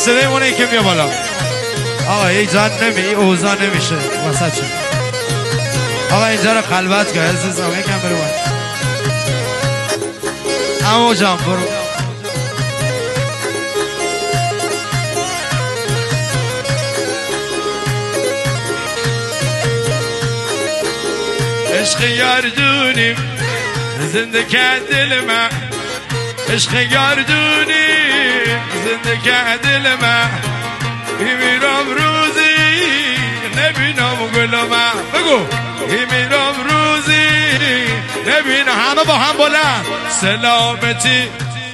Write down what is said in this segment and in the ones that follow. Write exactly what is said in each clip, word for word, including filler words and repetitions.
صدای مونه که بیا بالا آقا ایجاد نمی اوضاع نمیشه واسه چه آقا اینجا رو خلوت که عزیزم یکم برو باید امو جان برو عشق یاردونیم زنده که دل من عشق یاردونیم زنده که دل من میمیرم روزی نبینم گل من بگو میمیرم روزی نبینم همه با هم بلند سلامتی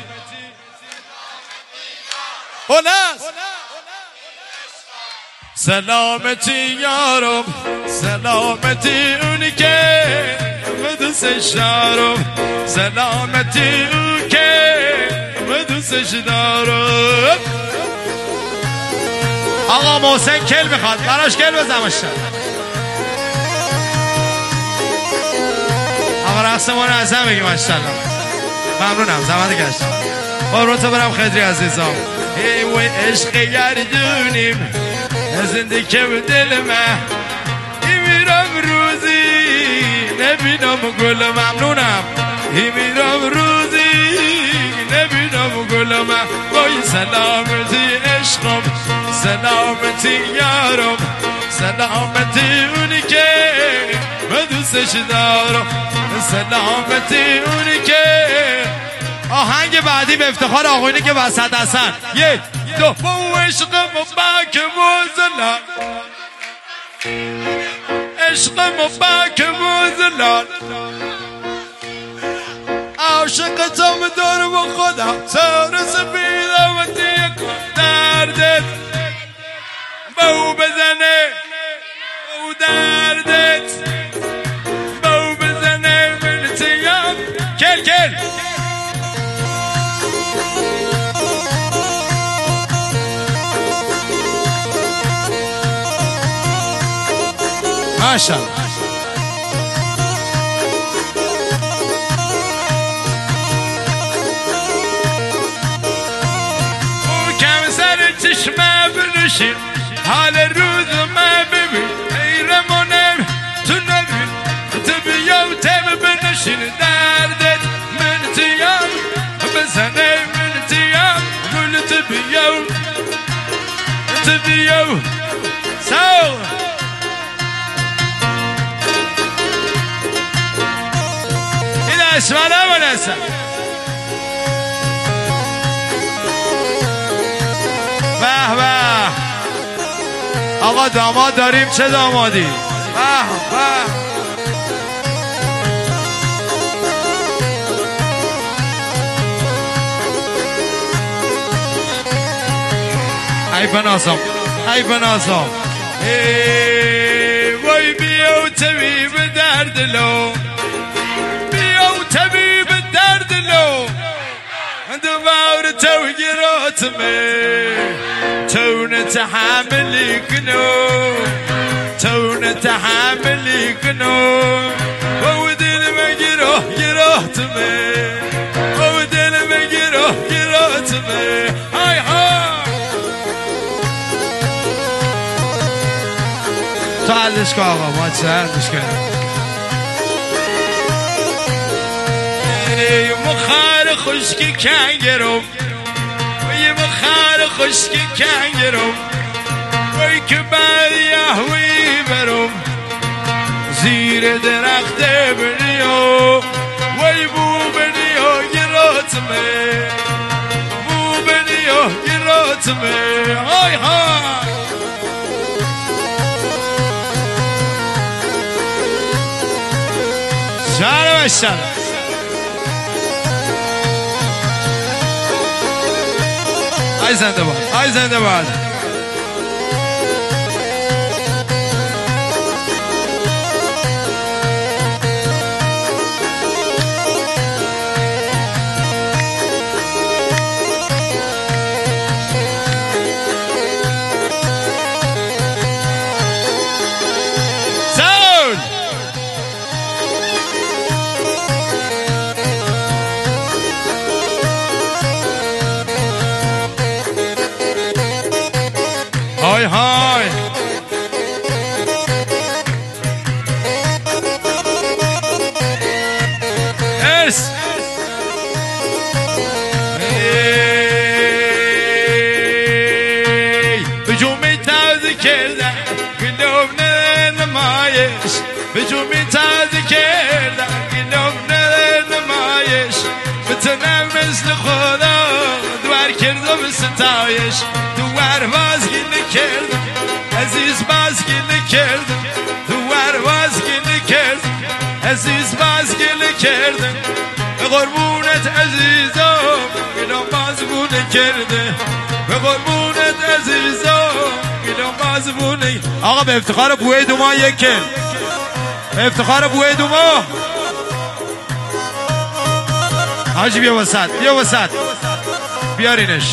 بلند سلامتی یارم سلامتی اونی که دوستش دارم سلامتی اون که دوستش دارم آقا محسن کل میخواد براش کل بزمشتن آقا رقصمون ازم بگیم اشتالله ممنونم زمانده گشتم با رو تا برم خدری عزیزم ای وی عشق گردونیم زنده که به دل من میرم روزی نبینم گل ممنونم میرم روزی نبینم گل من وای سلامتی عشقم سلامتی یارم سلامتی اونی که من دوستش دارم سلامتی اونی که آهنگ بعدی به افتخار آقایونی که وسط هستن یک دو با عشقم باک موزلان عشقم باک موزلان عاشق تو دور با خودم سر سپیدم و دیگه دردت بو بزنه او دردت بو بزنه من تیم کل کل ماشاءالله او کم سر چشمه بنشین حال روز ما ببین ای رمانم تو نبین تو بیا و تب بنشین دردت من تیم بزنه من تیم گل تو بیا تو بیا سو اسمانه مناسب به به آقا داماد داریم چه دامادی به به ای بنازم ای بنازم ای وای بیو طبیب درد لو طبيب الدرد لو دبار توقيرات مي تون تحاملي كنو تون تحاملي كنو وودي المجروح جروحت مي وودي المجروح جروحت مي هاي هاي تعالش كاغا ما تساعدش كده مخار خشکی کنگرم وی مخار خشکی کنگرم وی که بعد یهوی برم زیر درخت بنیو وی بو بنیو گراتمه بو بنیو گراتمه های های شهر بشتر آی زنده باد آی زنده باد اس بجومی تازه کردم گلوم نمایش بجومی تازه کردم گلوم نمایش بتنم مثل خدا دوار کردم ستایش دوار بازگی نکردم عزیز بازگی نکردم دوار بازگی نکردم عزیز بازگی نکردم به قربونت عزیزم گلوم بازگو نکرده به قربونت عزیزم گلوم بازگو نکرده. آقا به افتخار بوی دوما یک کل به افتخار بوی دوما حاجی بیا وسط بیا وسط بیارینش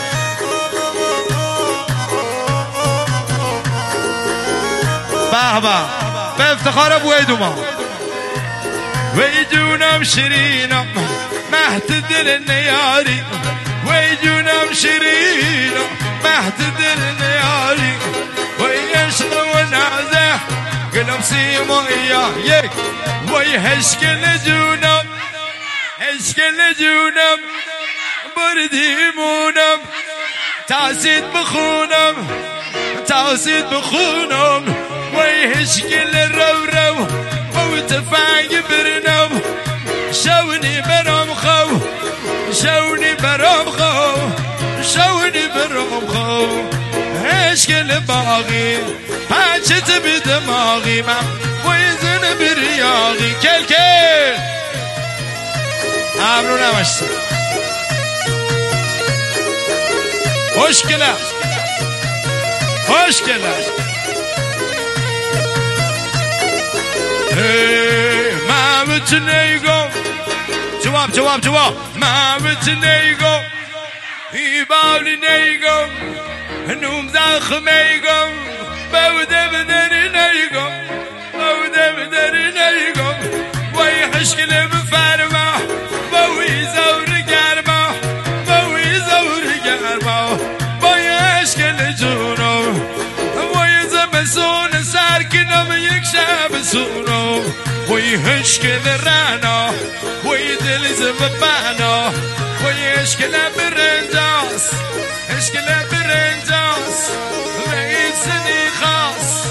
به به به افتخار بوی دوما وی جونم شیرینم مهد دل نیاری وی جونم شیرینم مهد دل نیاری وی عشق و نازه گلم سیمایا یک وی هشکل جونم هشکل جونم بردیمونم تاسید بخونم تاسید بخونم وی هشکل رو رو تفنگ برنم شونی برام خو شونی برام خو شونی برام خو اشکل باقی هرچت بی دماغی من ویزن بریاقی کل کل امرو نمشتم خوشگله خوشگله ما متنيقو جواب جواب جواب ما متنيقو يبالي نيقو نوم زخميقو بودة بدري نيقو بودة بدري نيقو ويحشكل بفرما بوي زور قرما بوي زور قرما ويحشكل جونو ويزمسون ساركنم يكشاب سونو وی هشکل رانا وی دل زبانا وی هشکل برنداس هشکل برنداس وی سنی خاص